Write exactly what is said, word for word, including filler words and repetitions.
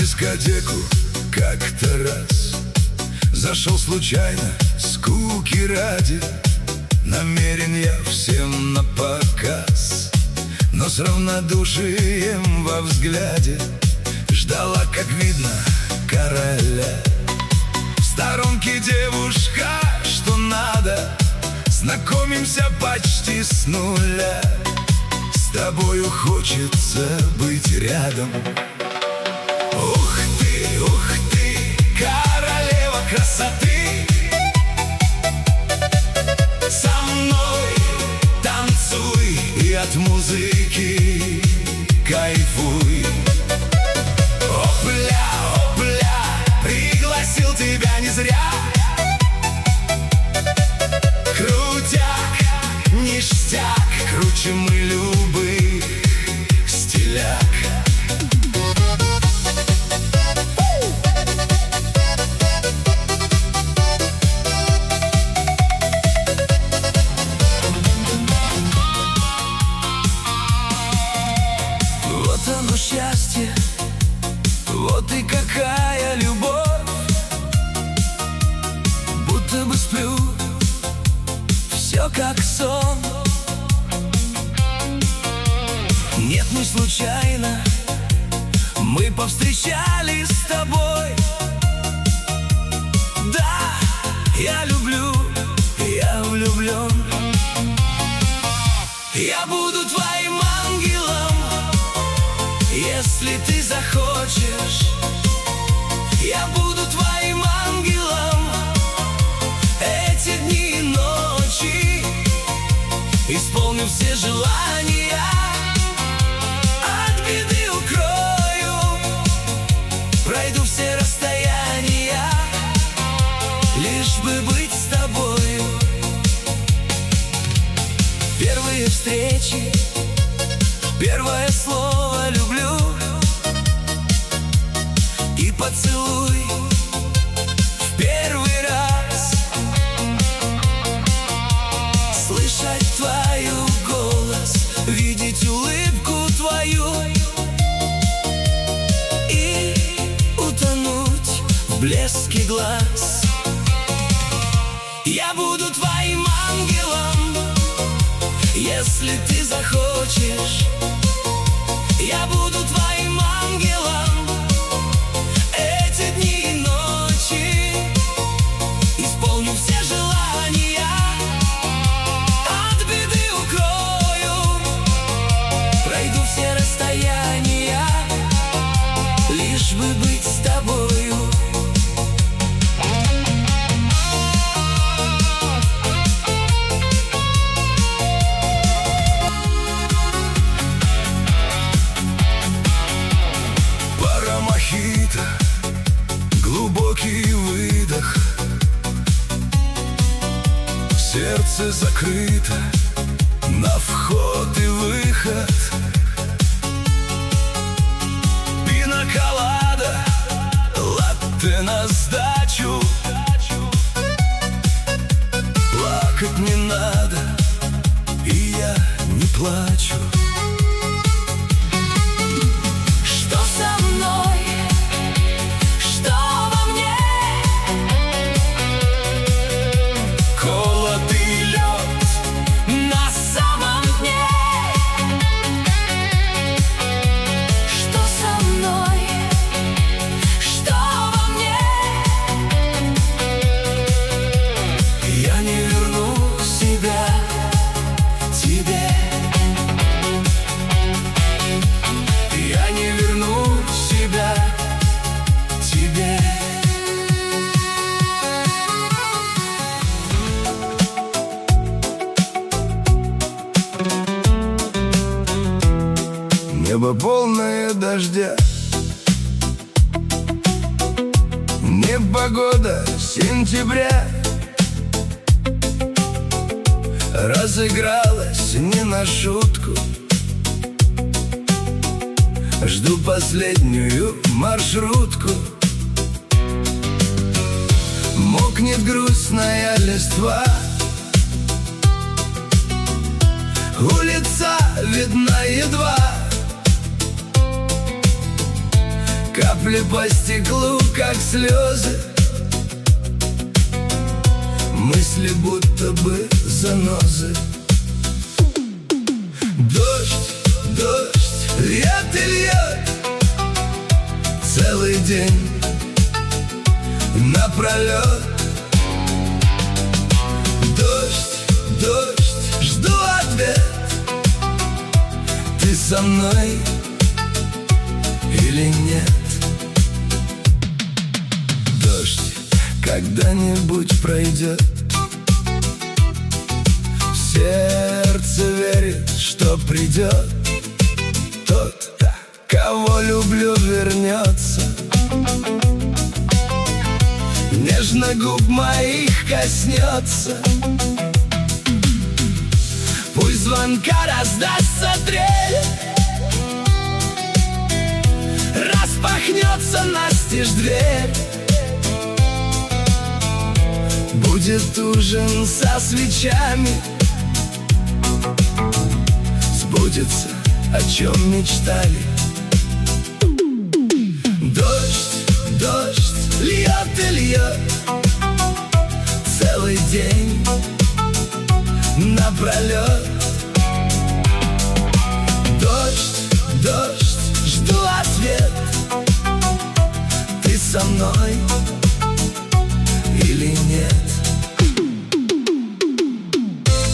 дискотеку как-то раз зашел случайно, скуки ради. Намерен я всем напоказ, но с равнодушием во взгляде ждала, как видно, короля. В сторонке девушка, что надо, знакомимся почти с нуля. С тобою хочется быть рядом. Ух ты, ух ты, королева красоты, со мной танцуй и от музыки кайфуй. Опля, опля, пригласил тебя не зря. Крутяк, ништяк, круче мы любых стиляк. Вот оно счастье, вот и какая любовь. Будто бы сплю, все как сон. Нет, не случайно мы повстречались с тобой. Да, я люблю, я влюблен. Я буду твоим ангелом, если ты захочешь. Я буду твоим ангелом эти дни и ночи. Исполню все желания, от беды укрою, пройду все расстояния, лишь бы быть с тобою. Первые встречи, первое слово люблю и поцелуй в первый раз. Слышать твою голос, видеть улыбку твою и утонуть в блеске глаз. Я буду твоим ангелом, если ты захочешь. Я буду твоим ангелом эти дни и ночи. Исполню все желания, от беды укрою, пройду все расстояния, лишь бы быть с тобою. Глубокий выдох, сердце закрыто на вход и выход. Пина-колада, латте на сдачу. Плакать не надо, и я не плачу. Что со мной? Небо полное дождя, непогода сентября разыгралась не на шутку. Жду последнюю маршрутку. Мокнет грустная листва, улица видна едва. Капли по стеклу, как слезы, мысли будто бы занозы. Дождь, дождь, льет и льет целый день напролет. Дождь, дождь, жду ответ. Ты со мной или нет? Дождь когда-нибудь пройдет. Сердце верит, что придет тот, кого люблю, вернется. Нежно губ моих коснется. Пусть звонка раздастся трель, распахнется настежь дверь. Будет ужин со свечами, сбудется, о чем мечтали. Дождь, дождь, льет и льет целый день напролет.